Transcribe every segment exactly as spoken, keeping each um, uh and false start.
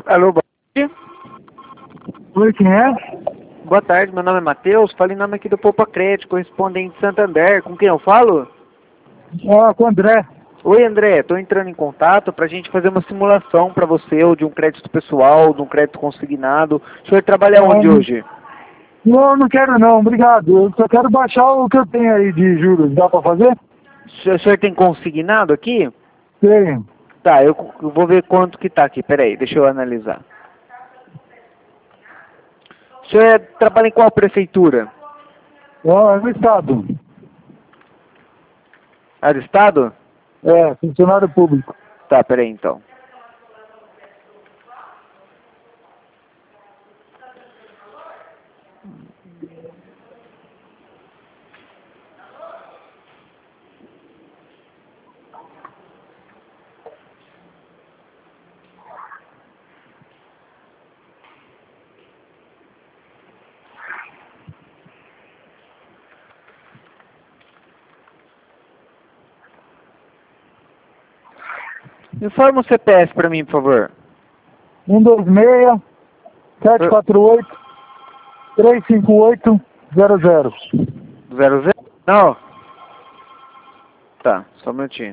Alô, boa tarde. Oi, quem é? Boa tarde, meu nome é Matheus, falo em nome aqui do Poupa Crédito, correspondente Santander. Com quem eu falo? Ah, com o André. Oi, André, estou entrando em contato para a gente fazer uma simulação para você, ou de um crédito pessoal, de um crédito consignado. O senhor trabalha Ah, onde hoje? Não, não quero não, obrigado. Eu só quero baixar o que eu tenho aí de juros. Dá pra fazer? O senhor, o senhor tem consignado aqui? Tenho. Tá, eu, eu vou ver quanto que tá aqui, peraí, deixa eu analisar. O senhor é- trabalha em qual prefeitura? Ah, é no estado. Ah, do estado? É, funcionário público. Tá, peraí então. Informa o C P F para mim, por favor. um dois seis, sete quatro oito, três cinco oito, zero zero. Zero zero? Não. Tá, só um minutinho.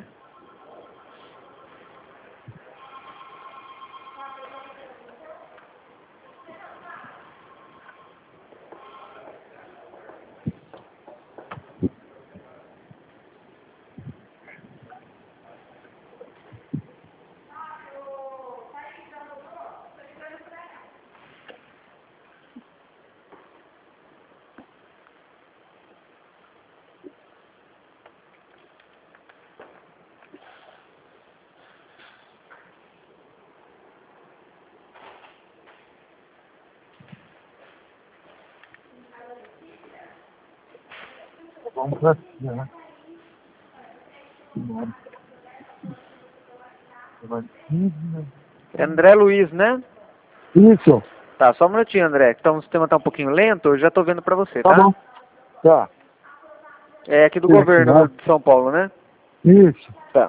Vamos pra cima, né? É André Luiz, né? Isso. Tá, só um minutinho, André. Então o sistema tá um pouquinho lento, eu já tô vendo pra você, Tá tá? bom. Tá. É aqui do Isso, governo né? de São Paulo, né? Isso. Tá.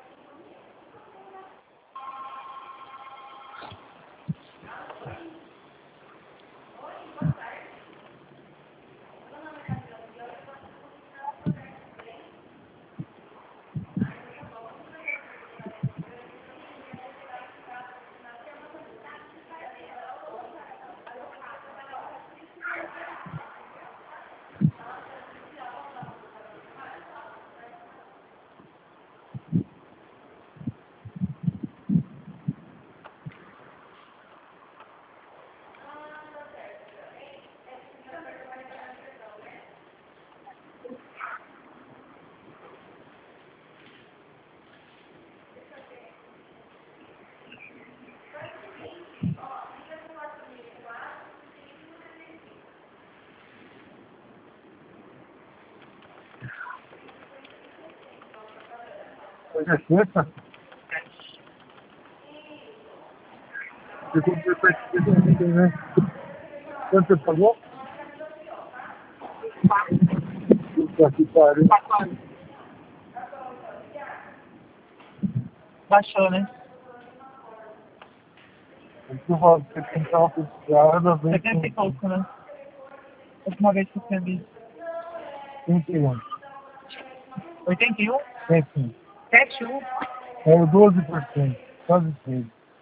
Hoje é sexta? Você comprou participação ontem, né? Quanto você pagou? Puta que pariu. Baixou, né? Você tem que uma pessoa, vem setenta e pouco, né? Última vez que eu tinha visto. trinta e um. oitenta e um? É sim. setenta e um? É o doze por cento. Quase treze.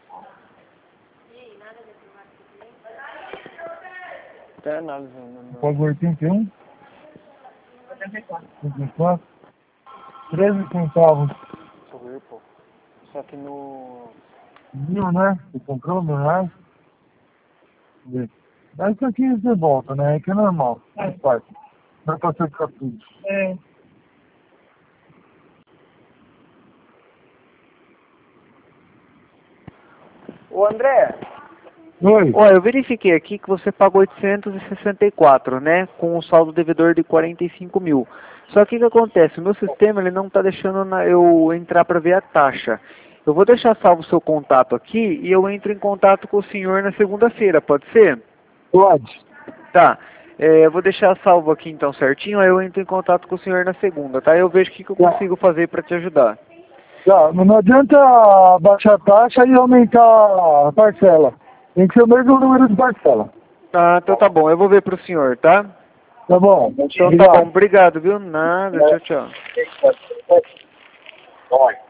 Até analisando. Pagou oitenta e um? oitenta e quatro. oitenta e quatro? treze centavos. Deixa eu ver, pô. Só que no... Mil, né? Você comprou mil reais? Deixa eu ver. Mas isso aqui você volta, né? É que é normal. Faz parte. Não é pra você ficar tudo. É. Ô, André. Oi. Olha, eu verifiquei aqui que você pagou oitocentos e sessenta e quatro, né? Com um saldo devedor de quarenta e cinco mil. Só que o que acontece? O meu sistema ele não está deixando na- eu entrar para ver a taxa. Eu vou deixar salvo o seu contato aqui e eu entro em contato com o senhor na segunda-feira, pode ser? Pode. Tá. É, eu vou deixar salvo aqui então certinho, aí eu entro em contato com o senhor na segunda, tá? Eu vejo o que, que eu Tá. consigo fazer para te ajudar. Tá, mas não adianta baixar a taxa e aumentar a parcela. Tem que ser o mesmo número de parcela. Ah, então tá bom. Eu vou ver pro senhor, tá? Tá bom? Então tá bom. Obrigado, viu? Nada. Tchau, tchau. Bye.